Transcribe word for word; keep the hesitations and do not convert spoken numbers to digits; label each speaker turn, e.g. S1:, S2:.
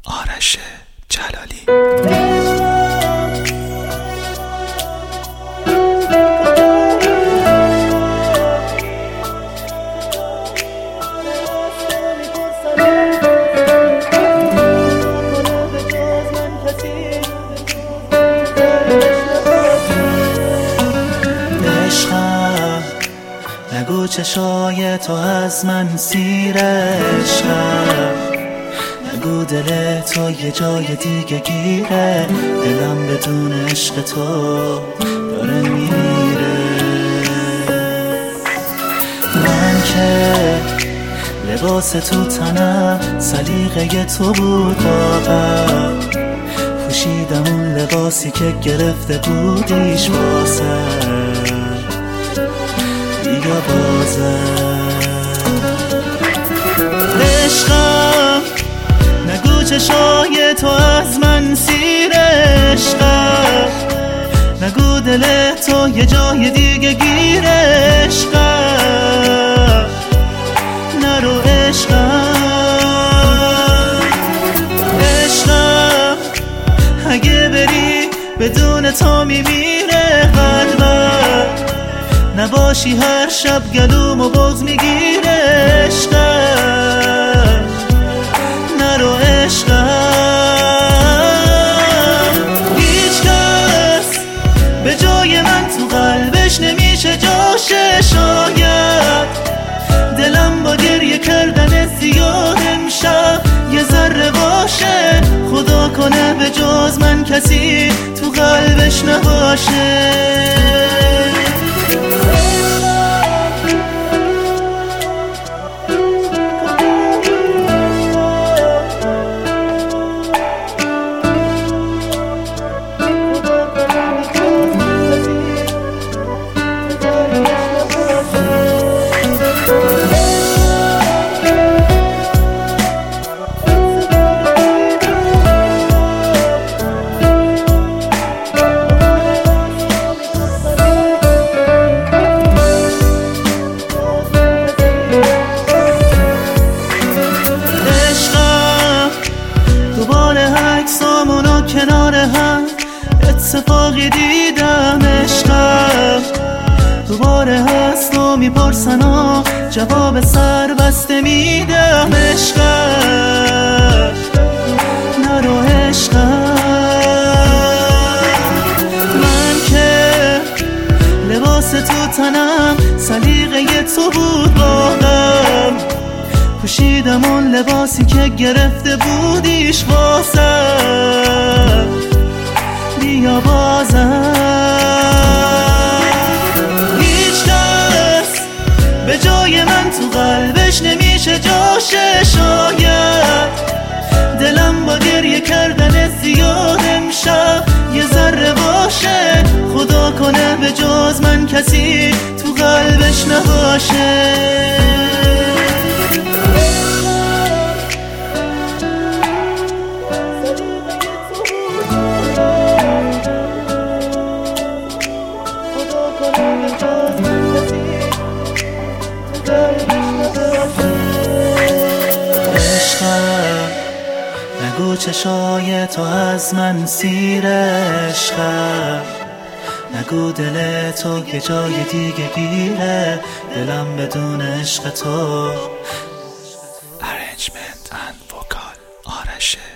S1: آرش جلالی.
S2: نگو چشای تو از من سیر عشقم، نگو دل تو یه جای دیگه گیره، دلم بدون عشق تو داره میره. من که لباس تو تنم سلیقه تو بود واقعا، پوشیدم اون لباسی که گرفته بودیش واسه یا بازم. عشقم نگو چشای تو از من سیر عشقم، نگو دل تو یه جای دیگه گیر عشقم، نرو عشقم. عشقم اگه بری بدون تو میمیره قلبم، نباشی هر شب گلوم و بغض میگیره عشقم، نرو عشقم. هیچ کس به جای من تو قلبش نمیشه جاشه، شاید دلم با گریه کردن زیاد امشب یه ذره باشه، خدا کنه به جز من کسی تو قلبش نباشه. عکسامونو کنار هم اتفاقی دیدم عشقم، دوباره هست و میپرسن و جواب سر بسته میدم عشقم، نرو عشقم. من که لباس تو تنم سلیقه تو بود واقعا، پوشیدم اون لباسی که گرفته بودیش واسم، بیا بازم. هیچ کس به جای من تو قلبش نمیشه جاشه، شاید دلم با گریه کردن زیاد امشب یه ذره باشه، خدا کنه به جز من کسی تو قلبش نباشه. عشقم نگو چشای تو از من سیر عشقم، نگو دل تو یه جای دیگه گیره، دلم بدون عشق تو.
S1: Arrangement and vocal آرش